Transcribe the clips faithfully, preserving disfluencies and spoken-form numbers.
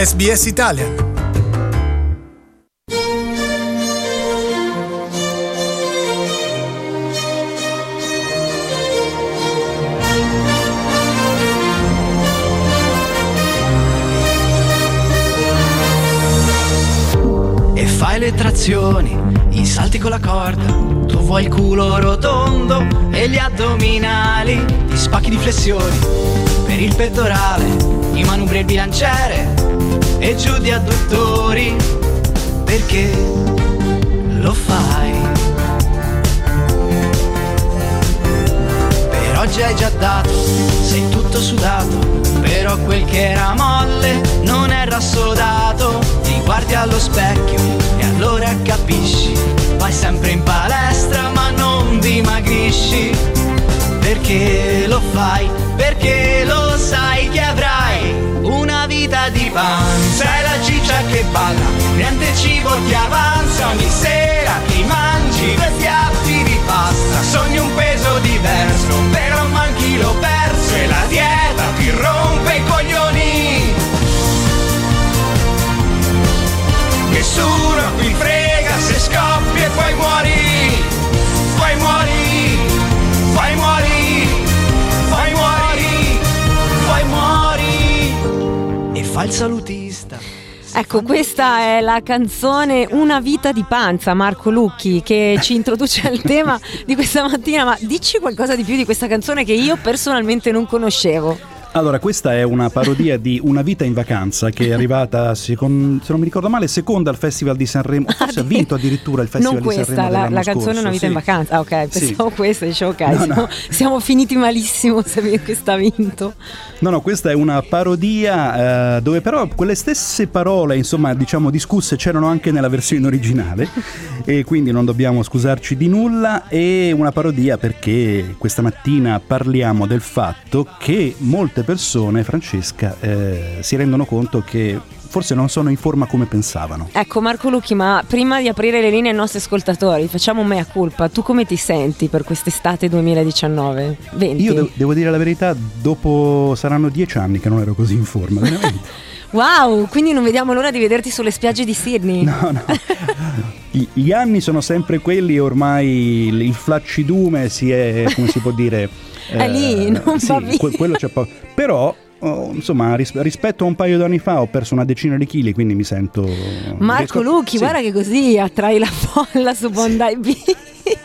S B S Italian. E fai le trazioni, i salti con la corda, tu vuoi il culo rotondo e gli addominali, ti spacchi di flessioni per il pettorale, i manubri e il bilanciere e giù di adduttori, perché lo fai. Per oggi hai già dato, sei tutto sudato, però quel che era molle non era assodato. Ti guardi allo specchio e allora capisci, vai sempre in palestra ma non dimagrisci, perché lo fai, perché lo sai che avrai una vita di panza e la ciccia che balla, niente cibo ti avanza, ogni sera ti mangi due piatti di pasta, sogni un peso diverso, però manchi l'ho perso e la dieta ti rompe i coglioni. Nessuno qui frega se scoppi e poi muori, poi muori, poi muori, poi muori, poi muori e fa il salutista. Ecco, questa è la canzone Una vita di panza, Marco Lucchi, che ci introduce al tema di questa mattina. Ma dici qualcosa di più di questa canzone che io personalmente non conoscevo. Allora, questa è una parodia di Una vita in vacanza che è arrivata, secondo, se non mi ricordo male, seconda al Festival di Sanremo. Forse ha vinto addirittura il Festival non di Sanremo questa, dell'anno la, la canzone scorso. Una vita sì. in vacanza. Ah, ok, pensavo sì. questa, dicevo ok, no, siamo, no. siamo finiti malissimo se questa ha vinto. No, no, questa è una parodia eh, dove però quelle stesse parole, insomma, diciamo discusse, c'erano anche nella versione originale e quindi non dobbiamo scusarci di nulla. È una parodia perché questa mattina parliamo del fatto che molte persone, Francesca, eh, si rendono conto che forse non sono in forma come pensavano. Ecco Marco Lucchi, ma prima di aprire le linee ai nostri ascoltatori facciamo un mea culpa. Tu come ti senti per quest'estate duemiladiciannove venti? Io devo, devo dire la verità, dopo saranno dieci anni che non ero così in forma, veramente. Wow, quindi non vediamo l'ora di vederti sulle spiagge di Sydney. No, no. Gli, gli anni sono sempre quelli, ormai il, il flaccidume si è, come si può dire, è eh, lì, non sì, va via. Que- quello c'è po- però oh, insomma ris- rispetto a un paio d'anni fa ho perso una decina di chili, quindi mi sento Marco riesco... Lucchi, sì. Guarda che così attrai la folla su Bondi Beach.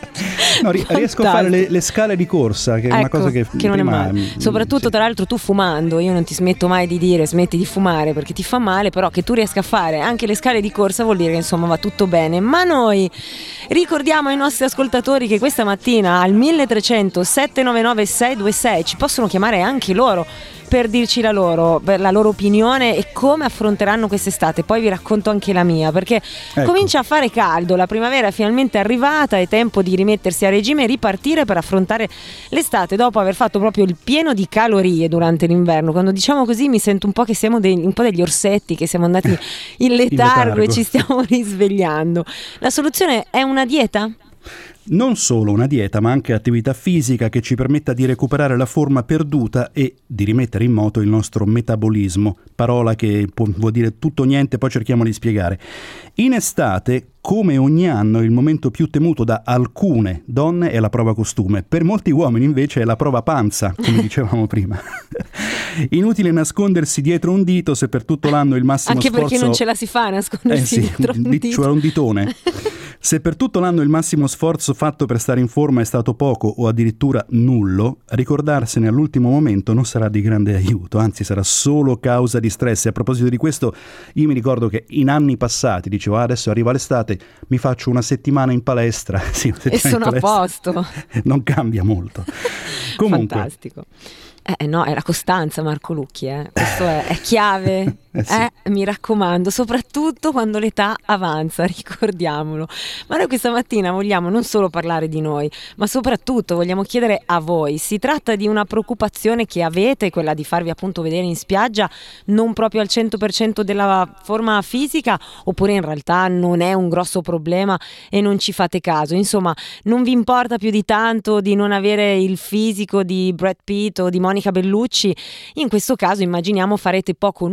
No, ri- riesco a fare le, le scale di corsa, che è ecco, una cosa che, che non è prima, male. Soprattutto sì. Tra l'altro tu fumando, io non ti smetto mai di dire smetti di fumare perché ti fa male, però che tu riesca a fare anche le scale di corsa vuol dire che insomma va tutto bene. Ma noi ricordiamo ai nostri ascoltatori che questa mattina al mille trecento sette nove nove sei due sei ci possono chiamare anche loro per dirci la loro, la loro opinione e come affronteranno quest'estate. Poi vi racconto anche la mia, perché ecco. Comincia a fare caldo, la primavera è finalmente arrivata, è tempo di rimettersi a regime e ripartire per affrontare l'estate dopo aver fatto proprio il pieno di calorie durante l'inverno. Quando diciamo così mi sento un po' che siamo dei, un po' degli orsetti che siamo andati in letargo, in letargo. E ci stiamo risvegliando. La soluzione è una dieta? Non solo una dieta, ma anche attività fisica che ci permetta di recuperare la forma perduta e di rimettere in moto il nostro metabolismo, parola che può, vuol dire tutto o niente, poi cerchiamo di spiegare. In estate, come ogni anno, il momento più temuto da alcune donne è la prova costume, per molti uomini invece è la prova panza, come dicevamo prima. Inutile nascondersi dietro un dito se per tutto l'anno il massimo anche sforzo... Anche perché non ce la si fa a nascondersi eh sì, dietro un dito. Cioè un ditone. Se per tutto l'anno il massimo sforzo fatto per stare in forma è stato poco o addirittura nullo, ricordarsene all'ultimo momento non sarà di grande aiuto, anzi sarà solo causa di stress. E a proposito di questo, io mi ricordo che in anni passati dicevo ah, adesso arriva l'estate, mi faccio una settimana in palestra, sì, una settimana e sono in palestra. A posto. Non cambia molto. Comunque. Fantastico. Eh no, è la costanza, Marco Lucchi, eh. Questo è, è chiave, eh sì. eh, mi raccomando, soprattutto quando l'età avanza, ricordiamolo. Ma noi questa mattina vogliamo non solo parlare di noi, ma soprattutto vogliamo chiedere a voi. Si tratta di una preoccupazione che avete, quella di farvi appunto vedere in spiaggia non proprio al cento per cento della forma fisica, oppure in realtà non è un grosso problema e non ci fate caso? Insomma, non vi importa più di tanto di non avere il fisico di Brad Pitt o di Monica Bellucci? In questo caso immaginiamo farete poco o nulla per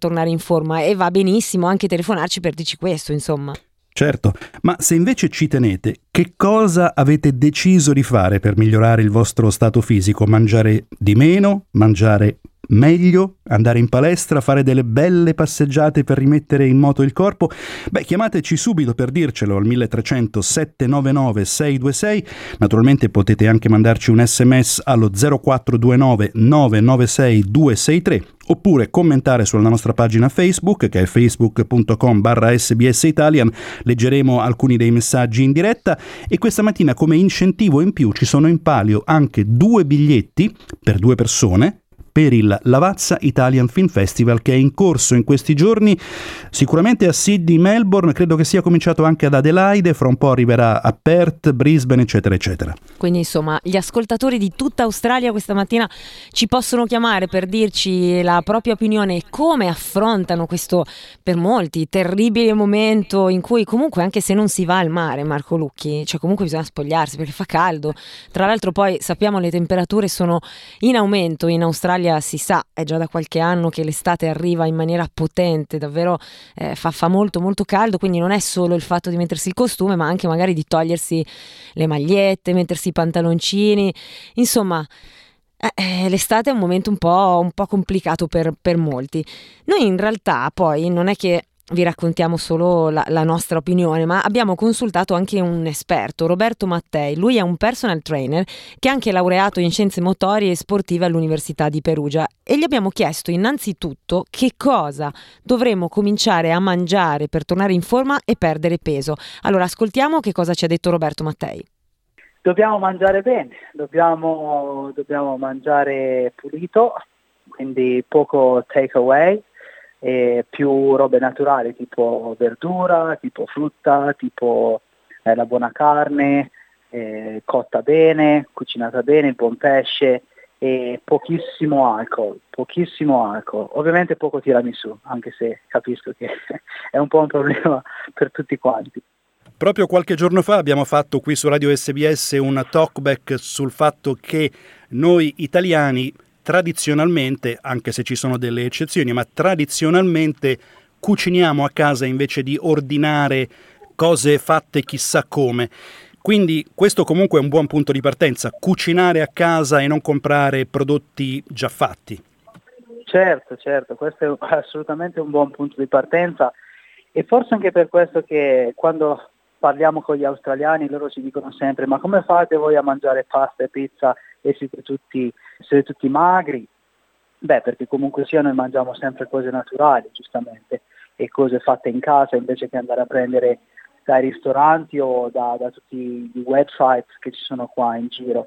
tornare in forma, e va benissimo anche telefonarci per dirci questo, insomma. Certo, ma se invece ci tenete, che cosa avete deciso di fare per migliorare il vostro stato fisico? Mangiare di meno? Mangiare meglio? Andare in palestra? Fare delle belle passeggiate per rimettere in moto il corpo? Beh, chiamateci subito per dircelo al milletrecento sette nove nove sei due sei. Naturalmente potete anche mandarci un sms allo zero quattro due nove nove nove sei due sei tre, oppure commentare sulla nostra pagina Facebook, che è facebook punto com barra sbs Italian. Leggeremo alcuni dei messaggi in diretta, e questa mattina come incentivo in più ci sono in palio anche due biglietti per due persone per il Lavazza Italian Film Festival, che è in corso in questi giorni, sicuramente a Sydney, Melbourne, credo che sia cominciato anche ad Adelaide, fra un po' arriverà a Perth, Brisbane, eccetera eccetera. Quindi insomma gli ascoltatori di tutta Australia questa mattina ci possono chiamare per dirci la propria opinione e come affrontano questo, per molti, terribile momento in cui comunque, anche se non si va al mare, Marco Lucchi, cioè comunque bisogna spogliarsi perché fa caldo. Tra l'altro poi sappiamo le temperature sono in aumento in Australia. Si sa, è già da qualche anno che l'estate arriva in maniera potente, davvero eh, fa, fa molto molto caldo, quindi non è solo il fatto di mettersi il costume, ma anche magari di togliersi le magliette, mettersi i pantaloncini, insomma eh, l'estate è un momento un po', un po' complicato per, per molti. Noi in realtà poi non è che vi raccontiamo solo la, la nostra opinione, ma abbiamo consultato anche un esperto, Roberto Mattei. Lui è un personal trainer che è anche laureato in scienze motorie e sportive all'Università di Perugia, e gli abbiamo chiesto innanzitutto che cosa dovremmo cominciare a mangiare per tornare in forma e perdere peso. Allora ascoltiamo che cosa ci ha detto Roberto Mattei. Dobbiamo mangiare bene, dobbiamo, dobbiamo mangiare pulito, quindi poco take away, e più robe naturali tipo verdura, tipo frutta, tipo eh, la buona carne, eh, cotta bene, cucinata bene, il buon pesce, e pochissimo alcol, pochissimo alcol. Ovviamente poco tiramisù, anche se capisco che è un po' un problema per tutti quanti. Proprio qualche giorno fa abbiamo fatto qui su Radio S B S un talkback sul fatto che noi italiani tradizionalmente, anche se ci sono delle eccezioni, ma tradizionalmente cuciniamo a casa invece di ordinare cose fatte chissà come. Quindi questo comunque è un buon punto di partenza, cucinare a casa e non comprare prodotti già fatti. Certo, certo, questo è assolutamente un buon punto di partenza, e forse anche per questo che quando parliamo con gli australiani loro ci dicono sempre: ma come fate voi a mangiare pasta e pizza e siete tutti, siete tutti magri? Beh, perché comunque sia noi mangiamo sempre cose naturali, giustamente, e cose fatte in casa invece che andare a prendere dai ristoranti o da, da tutti i website che ci sono qua in giro.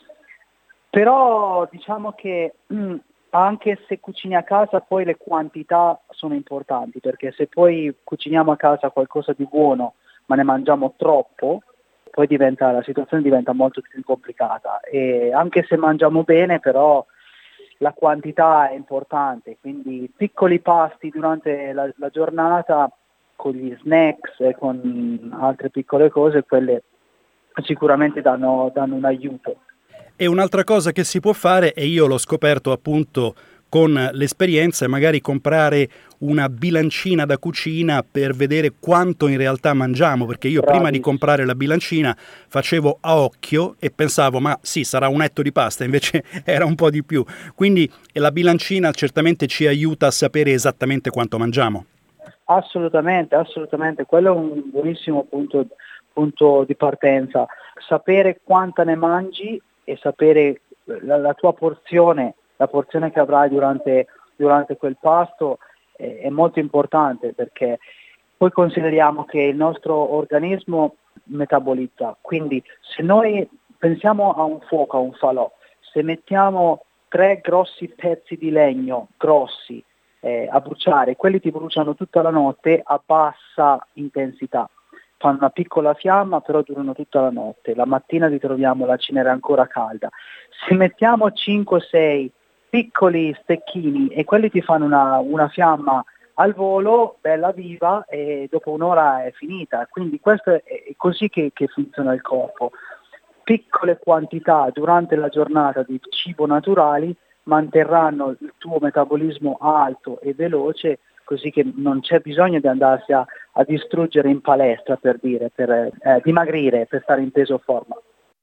Però diciamo che mh, anche se cucini a casa poi le quantità sono importanti, perché se poi cuciniamo a casa qualcosa di buono ma ne mangiamo troppo, poi diventa, la situazione diventa molto più complicata, e anche se mangiamo bene però la quantità è importante, quindi piccoli pasti durante la, la giornata con gli snacks e con altre piccole cose, quelle sicuramente danno, danno un aiuto. E un'altra cosa che si può fare, e io l'ho scoperto appunto con l'esperienza, è magari comprare una bilancina da cucina per vedere quanto in realtà mangiamo, perché io Bravissimo. Prima di comprare la bilancina facevo a occhio e pensavo ma sì, sarà un etto di pasta, invece era un po' di più. Quindi la bilancina certamente ci aiuta a sapere esattamente quanto mangiamo. Assolutamente, assolutamente, quello è un buonissimo punto, punto di partenza, sapere quanta ne mangi e sapere la, la tua porzione, la porzione che avrai durante, durante quel pasto è, è molto importante, perché poi consideriamo che il nostro organismo metabolizza, quindi se noi pensiamo a un fuoco, a un falò, se mettiamo tre grossi pezzi di legno, grossi, eh, a bruciare, quelli ti bruciano tutta la notte a bassa intensità, fanno una piccola fiamma però durano tutta la notte, la mattina ritroviamo la cenere ancora calda. Se mettiamo cinque sei piccoli stecchini e quelli ti fanno una, una fiamma al volo, bella viva, e dopo un'ora è finita. Quindi questo è, è così che, che funziona il corpo. Piccole quantità durante la giornata di cibo naturali manterranno il tuo metabolismo alto e veloce, così che non c'è bisogno di andarsi a, a distruggere in palestra, per dire, per eh, dimagrire, per stare in peso o forma.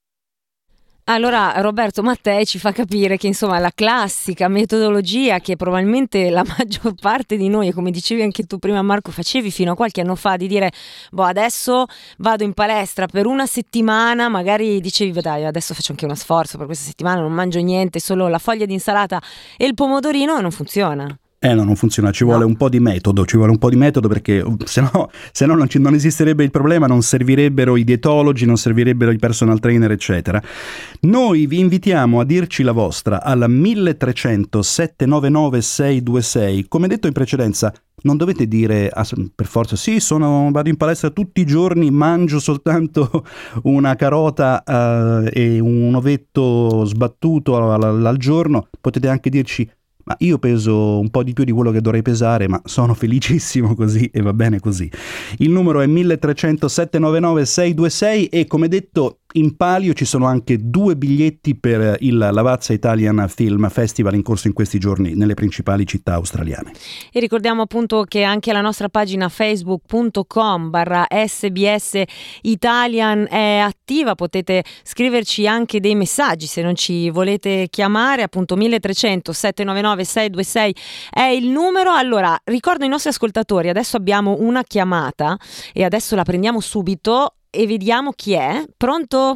Allora Roberto Mattei ci fa capire che insomma la classica metodologia che probabilmente la maggior parte di noi, e come dicevi anche tu prima Marco, facevi fino a qualche anno fa, di dire boh adesso vado in palestra per una settimana, magari dicevi dai adesso faccio anche uno sforzo per questa settimana, non mangio niente, solo la foglia di insalata e il pomodorino, non funziona. Eh no, non funziona, ci vuole No. un po' di metodo, ci vuole un po' di metodo perché se no, se no non, ci, non esisterebbe il problema, non servirebbero i dietologi, non servirebbero i personal trainer, eccetera. Noi vi invitiamo a dirci la vostra al mille trecento sette nove nove sei due sei. Come detto in precedenza, non dovete dire ah, per forza sì, sono, vado in palestra tutti i giorni, mangio soltanto una carota eh, e un ovetto sbattuto al, al giorno. Potete anche dirci ma io peso un po' di più di quello che dovrei pesare, ma sono felicissimo così e va bene così. Il numero è mille trecento sette nove nove sei due sei e come detto in palio ci sono anche due biglietti per il Lavazza Italian Film Festival in corso in questi giorni nelle principali città australiane. E ricordiamo appunto che anche la nostra pagina facebook punto com barra sbs Italian è attiva, potete scriverci anche dei messaggi se non ci volete chiamare, appunto mille trecento sette nove nove sei due sei è il numero. Allora ricordo ai nostri ascoltatori, adesso abbiamo una chiamata e adesso la prendiamo subito e vediamo chi è. Pronto?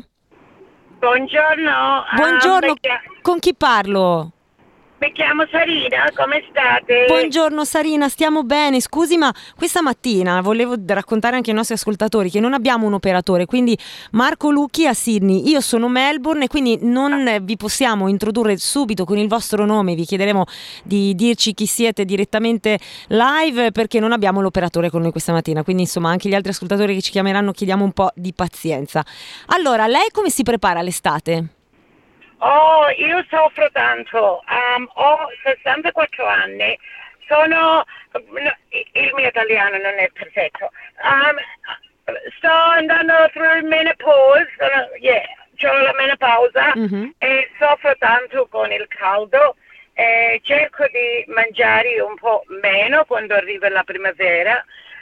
Buongiorno. Buongiorno, ah, mi chia- con chi parlo? mi chiamo Sarina, come state? Buongiorno Sarina, stiamo bene. Scusi, ma questa mattina volevo raccontare anche ai nostri ascoltatori che non abbiamo un operatore, quindi Marco Lucchi a Sydney, io sono Melbourne e quindi non vi possiamo introdurre subito con il vostro nome, vi chiederemo di dirci chi siete direttamente live perché non abbiamo l'operatore con noi questa mattina, quindi insomma anche gli altri ascoltatori che ci chiameranno chiediamo un po' di pazienza. Allora, lei come si prepara all'estate? Oh, io soffro tanto, um, ho sessantaquattro anni, sono, no, il mio italiano non è perfetto, um, sto andando through menopause, sono, yeah, ho la menopausa Mm-hmm. e soffro tanto con il caldo, e cerco di mangiare un po' meno quando arriva la primavera,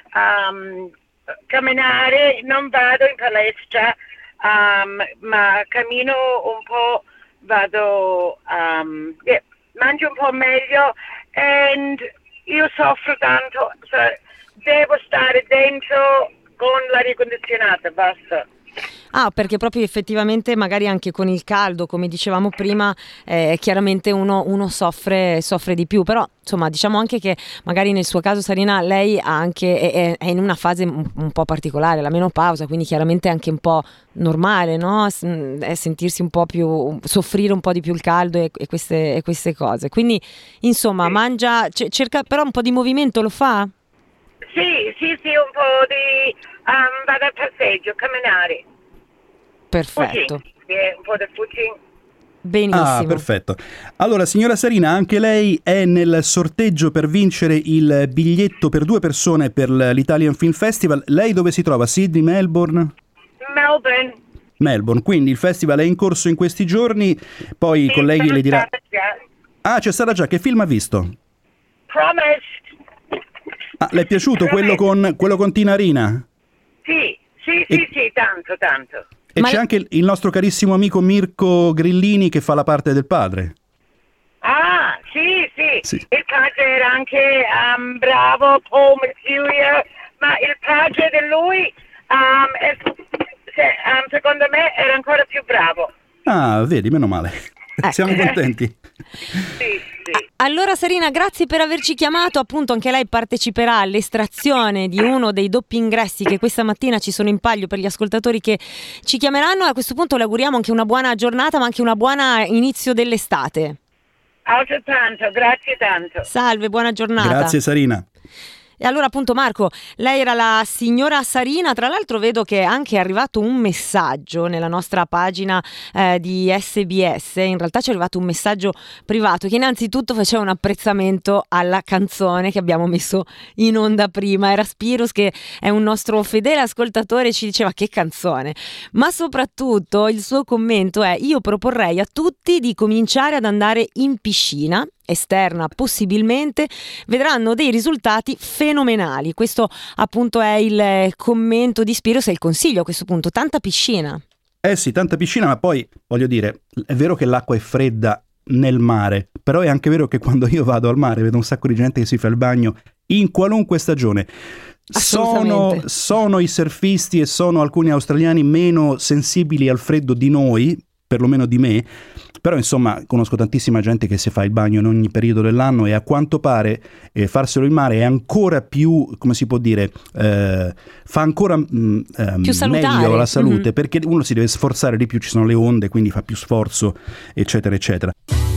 um, camminare, non vado in palestra, um, ma cammino un po'. Vado, um, yeah, mangio un po' meglio e io soffro tanto, cioè, devo stare dentro con l'aria condizionata, basta. Ah, perché proprio effettivamente magari anche con il caldo, come dicevamo prima, eh, chiaramente uno, uno soffre, soffre di più, però insomma diciamo anche che magari nel suo caso Sarina lei ha anche, è, è in una fase un, un po' particolare, la menopausa, quindi chiaramente è anche un po' normale, no? S- è sentirsi un po' più, soffrire un po' di più il caldo e, e, queste, e queste cose, quindi insomma Sì. mangia, c- cerca però un po' di movimento, lo fa? Sì, sì, sì, un po' di, um, vado al passeggio, camminare. Perfetto, Footing, yeah, un po' di footing. benissimo. Ah, perfetto. Allora, signora Sarina, anche lei è nel sorteggio per vincere il biglietto per due persone per l'Italian Film Festival. Lei dove si trova? Sydney, Melbourne? Melbourne. Melbourne, quindi il festival è in corso in questi giorni, poi i Sì, colleghi sono le dirà... stata già. Ah, c'è stata già, che film ha visto? Promised. Ah, le è piaciuto quello con, quello con Tina Rina? Sì, sì, sì, E- sì, tanto, tanto. E Ma c'è le- anche il- il nostro carissimo amico Mirko Grillini che fa la parte del padre. Ah, sì, sì, Sì. il padre era anche um, bravo, Paul Mathieu, ma il padre di lui, um, è- se- um, secondo me, era ancora più bravo. Ah, vedi, meno male. Ecco. Siamo contenti. Sì, sì. Allora Sarina, grazie per averci chiamato, appunto anche lei parteciperà all'estrazione di uno dei doppi ingressi che questa mattina ci sono in palio per gli ascoltatori che ci chiameranno. A questo punto le auguriamo anche una buona giornata ma anche una buona inizio dell'estate. Altrettanto, grazie tanto. Salve, buona giornata. Grazie Sarina. E allora appunto Marco, lei era la signora Sarina, tra l'altro vedo che è anche arrivato un messaggio nella nostra pagina eh, di S B S, in realtà ci è arrivato un messaggio privato che innanzitutto faceva un apprezzamento alla canzone che abbiamo messo in onda prima, era Spiros che è un nostro fedele ascoltatore e ci diceva che canzone, ma soprattutto il suo commento è: io proporrei a tutti di cominciare ad andare in piscina esterna possibilmente, vedranno dei risultati fenomenali. Questo appunto è il commento di Spiros e il consiglio a questo punto, tanta piscina. Eh sì, tanta piscina, ma poi voglio dire, è vero che l'acqua è fredda nel mare, però è anche vero che quando io vado al mare vedo un sacco di gente che si fa il bagno in qualunque stagione. Sono, sono i surfisti e sono alcuni australiani meno sensibili al freddo di noi, perlomeno di me, però insomma conosco tantissima gente che si fa il bagno in ogni periodo dell'anno e a quanto pare eh, farselo in mare è ancora più, come si può dire, eh, fa ancora mh, eh, più meglio la salute, mm-hmm. perché uno si deve sforzare di più, ci sono le onde, quindi fa più sforzo, eccetera eccetera.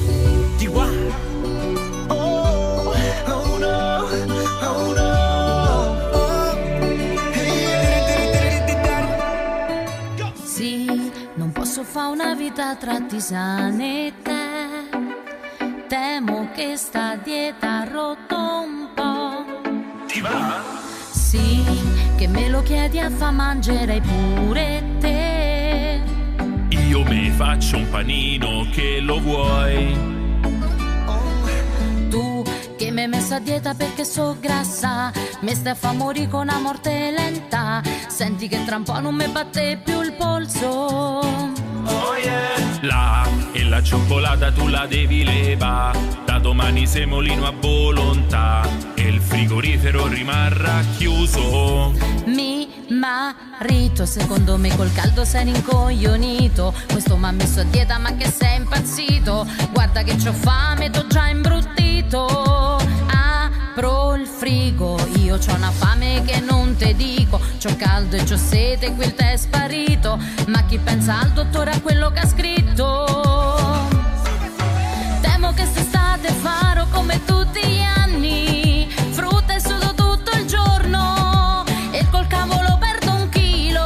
Fa una vita tra tisane e te, temo che sta dieta ha rotto un po'. Ti va? Sì, che me lo chiedi a fa mangerei pure te. Io mi faccio un panino, che lo vuoi? Tu che mi hai messo a dieta perché so grassa, mi stai a fa morire con una morte lenta. Senti che tra un po' non mi batte più il polso. Oh yeah. La e la cioccolata tu la devi leva, da domani semolino a volontà e il frigorifero rimarrà chiuso. Mi marito, secondo me col caldo sei rincoglionito. Questo m'ha messo a dieta ma che sei impazzito. Guarda che c'ho fame, t'ho già imbruttito. Apro il frigo, io c'ho una fame che non te dico. C'ho caldo e c'ho sete, quel tè è sparito. Ma chi pensa al dottore a quello che ha scritto? Temo che quest'estate farò come tutti gli anni, frutta e sudo tutto il giorno e col cavolo perdo un chilo.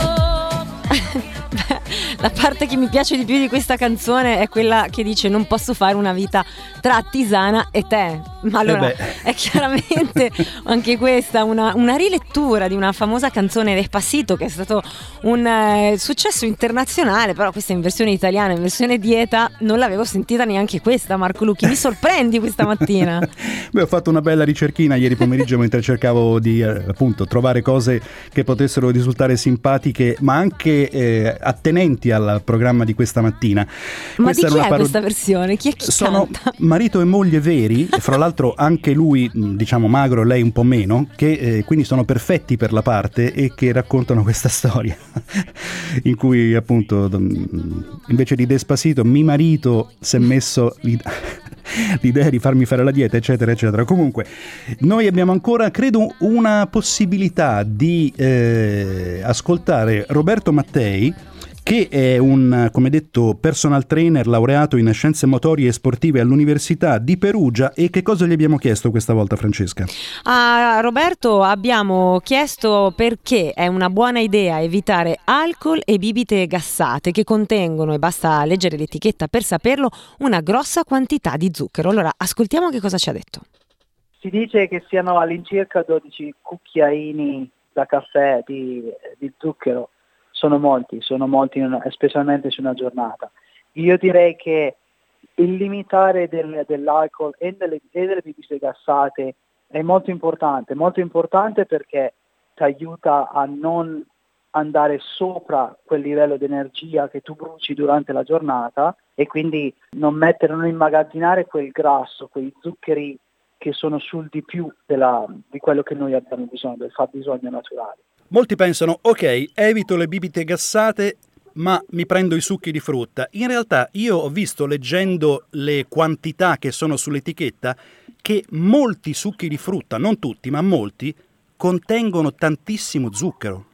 La parte che mi piace di più di questa canzone è quella che dice: non posso fare una vita tra tisana e tè. Ma allora eh è chiaramente anche questa una, una rilettura di una famosa canzone Despacito, che è stato un eh, successo internazionale, però questa in versione italiana, in versione dieta, non l'avevo sentita neanche questa. Marco Lucchi, mi sorprendi questa mattina. Beh, ho fatto una bella ricerchina ieri pomeriggio mentre cercavo di eh, appunto trovare cose che potessero risultare simpatiche ma anche eh, attenenti al programma di questa mattina. Ma questa di chi è parod- questa versione? Chi è chi Sono canta? marito e moglie veri, fra l'altro anche lui diciamo magro, lei un po' meno, che eh, quindi sono perfetti per la parte e che raccontano questa storia in cui appunto invece di Despacito mi marito si è messo l'idea di farmi fare la dieta eccetera eccetera. Comunque noi abbiamo ancora credo una possibilità di eh, ascoltare Roberto Mattei, che è un, come detto, personal trainer laureato in scienze motorie e sportive all'Università di Perugia. E che cosa gli abbiamo chiesto questa volta, Francesca? A Roberto abbiamo chiesto perché è una buona idea evitare alcol e bibite gassate che contengono, e basta leggere l'etichetta per saperlo, una grossa quantità di zucchero. Allora ascoltiamo che cosa ci ha detto. Si dice che siano all'incirca dodici cucchiaini da caffè di, di zucchero. Sono molti, sono molti, in una, specialmente su una giornata. Io direi che il limitare del, dell'alcol e delle, e delle bibite gassate è molto importante, molto importante perché ti aiuta a non andare sopra quel livello di energia che tu bruci durante la giornata e quindi non mettere, non immagazzinare quel grasso, quei zuccheri che sono sul di più della, di quello che noi abbiamo bisogno, del fabbisogno naturale. Molti pensano, ok, evito le bibite gassate, ma mi prendo i succhi di frutta. In realtà io ho visto, leggendo le quantità che sono sull'etichetta, che molti succhi di frutta, non tutti, ma molti, contengono tantissimo zucchero.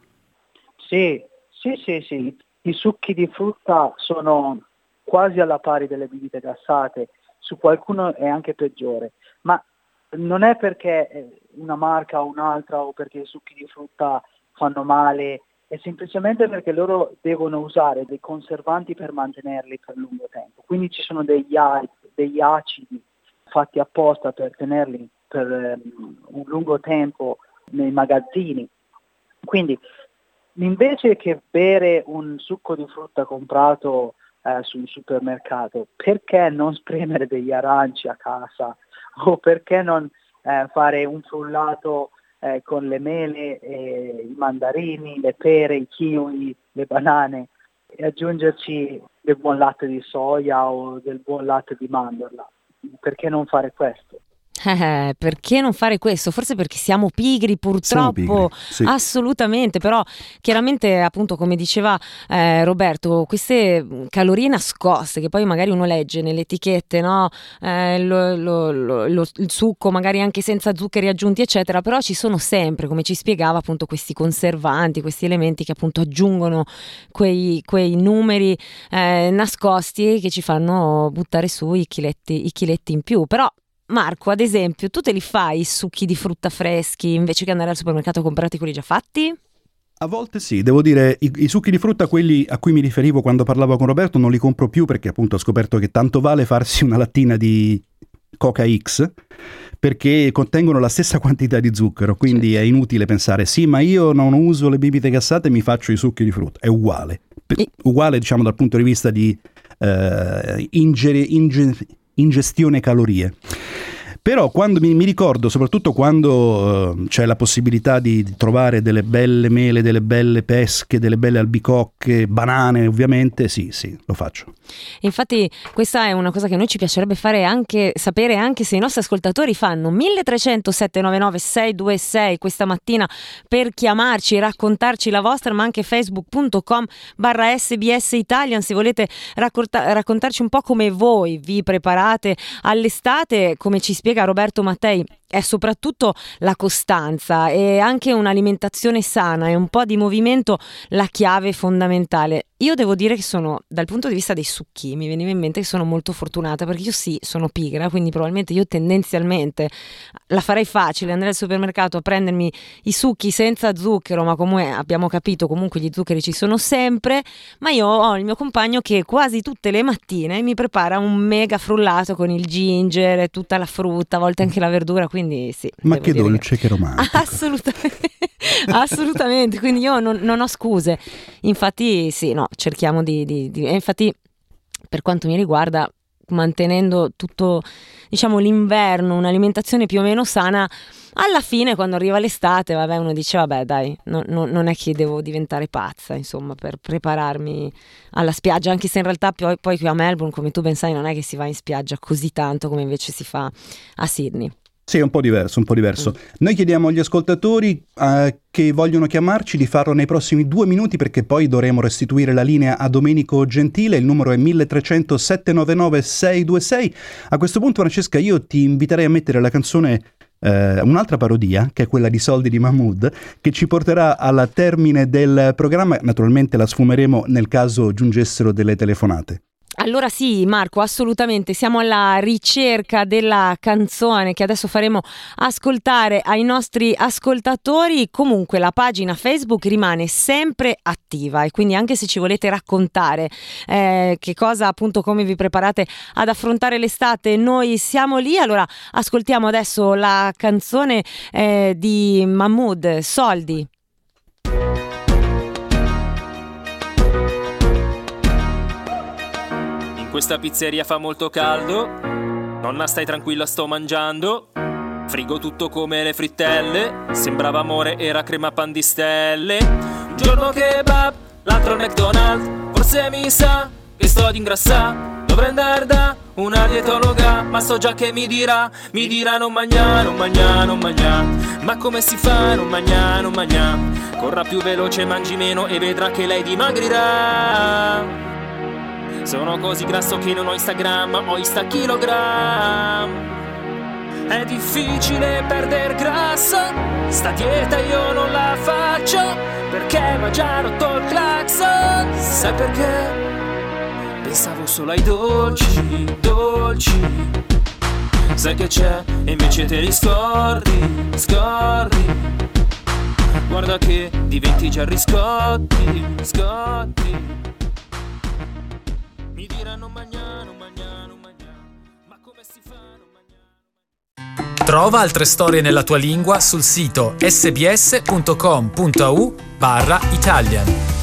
Sì, sì, sì, sì. I succhi di frutta sono quasi alla pari delle bibite gassate, su qualcuno è anche peggiore. Ma non è perché una marca o un'altra o perché i succhi di frutta fanno male, è semplicemente perché loro devono usare dei conservanti per mantenerli per lungo tempo. Quindi ci sono degli, degli acidi fatti apposta per tenerli per um, un lungo tempo nei magazzini. Quindi invece che bere un succo di frutta comprato eh, sul supermercato, perché non spremere degli aranci a casa o perché non eh, fare un frullato Eh, con le mele, eh, i mandarini, le pere, i kiwi, le banane e aggiungerci del buon latte di soia o del buon latte di mandorla. Perché non fare questo? Eh, perché non fare questo? Forse perché siamo pigri, purtroppo. Siamo pigri, sì. Assolutamente, però chiaramente, appunto, come diceva eh, Roberto, queste calorie nascoste che poi magari uno legge nelle etichette, no? Eh, lo, lo, lo, lo, il succo magari anche senza zuccheri aggiunti eccetera, però ci sono sempre, come ci spiegava, appunto, questi conservanti, questi elementi che appunto aggiungono quei, quei numeri eh, nascosti che ci fanno buttare su i chiletti, i chiletti in più. Però Marco, ad esempio, tu te li fai i succhi di frutta freschi invece che andare al supermercato a comprarti quelli già fatti? A volte sì, devo dire, i, i succhi di frutta, quelli a cui mi riferivo quando parlavo con Roberto, non li compro più perché appunto ho scoperto che tanto vale farsi una lattina di Coca X, perché contengono la stessa quantità di zucchero, quindi è inutile pensare sì, ma io non uso le bibite gassate e mi faccio i succhi di frutta. È uguale, e... uguale diciamo dal punto di vista di eh, ingere, inge, ingestione calorie. Però quando mi, mi ricordo, soprattutto quando uh, c'è la possibilità di, di trovare delle belle mele, delle belle pesche, delle belle albicocche, banane, ovviamente, sì, sì, lo faccio. Infatti questa è una cosa che a noi ci piacerebbe fare, anche sapere anche se i nostri ascoltatori fanno mille trecento sette nove nove sei due sei questa mattina per chiamarci e raccontarci la vostra, ma anche facebook punto com barra sbs Italian se volete racconta- raccontarci un po' come voi vi preparate all'estate. Come ci spiega Roberto Mattei, è soprattutto la costanza e anche un'alimentazione sana e un po' di movimento la chiave fondamentale. Io devo dire che sono, dal punto di vista dei succhi, mi veniva in mente che sono molto fortunata, perché io sì, sono pigra, quindi probabilmente io tendenzialmente la farei facile, andare al supermercato a prendermi i succhi senza zucchero, ma come abbiamo capito comunque gli zuccheri ci sono sempre, ma io ho il mio compagno che quasi tutte le mattine mi prepara un mega frullato con il ginger e tutta la frutta, a volte anche la verdura, quindi sì. Ma che dolce, che, che romantico. Assolutamente, assolutamente, quindi io non, non ho scuse, infatti sì, no, cerchiamo di, di, di... E infatti per quanto mi riguarda, mantenendo tutto, diciamo, l'inverno, un'alimentazione più o meno sana, alla fine quando arriva l'estate, vabbè, uno dice vabbè dai, no, no, non è che devo diventare pazza, insomma, per prepararmi alla spiaggia, anche se in realtà poi, poi qui a Melbourne, come tu ben sai, non è che si va in spiaggia così tanto come invece si fa a Sydney. Sì, è un po' diverso, un po' diverso. Mm. Noi chiediamo agli ascoltatori uh, che vogliono chiamarci di farlo nei prossimi due minuti, perché poi dovremo restituire la linea a Domenico Gentile. Il numero è mille trecento sette nove nove sei due sei. A questo punto, Francesca, io ti inviterei a mettere la canzone, uh, un'altra parodia, che è quella di Soldi di Mahmood, che ci porterà al termine del programma. Naturalmente la sfumeremo nel caso giungessero delle telefonate. Allora sì, Marco, assolutamente, siamo alla ricerca della canzone che adesso faremo ascoltare ai nostri ascoltatori. Comunque la pagina Facebook rimane sempre attiva e quindi anche se ci volete raccontare eh, che cosa, appunto, come vi preparate ad affrontare l'estate, noi siamo lì. Allora ascoltiamo adesso la canzone eh, di Mahmood, Soldi. Questa pizzeria fa molto caldo, nonna stai tranquilla, sto mangiando, frigo tutto come le frittelle, sembrava amore, era crema pan di stelle. Un giorno kebab, l'altro McDonald's, forse mi sa che sto ad ingrassare, dovrei andare da una dietologa, ma so già che mi dirà, mi dirà non mangià, non mangià, non mangià, ma come si fa non mangià, non mangià, corra più veloce, mangi meno e vedrà che lei dimagrirà. Sono così grasso che non ho Instagram, ho Insta kilogram. È difficile perdere grasso, sta dieta io non la faccio, perché mi ha già rotto il clacson. Sai perché? Pensavo solo ai dolci, dolci. sai che c'è e invece te li scordi, scordi. Guarda che diventi Gerry Scotti, Scotti. Mi diranno magnano, magnano, magnano, ma come si fa a non magnano? Trova altre storie nella tua lingua sul sito sbs punto com punto a u barra Italian.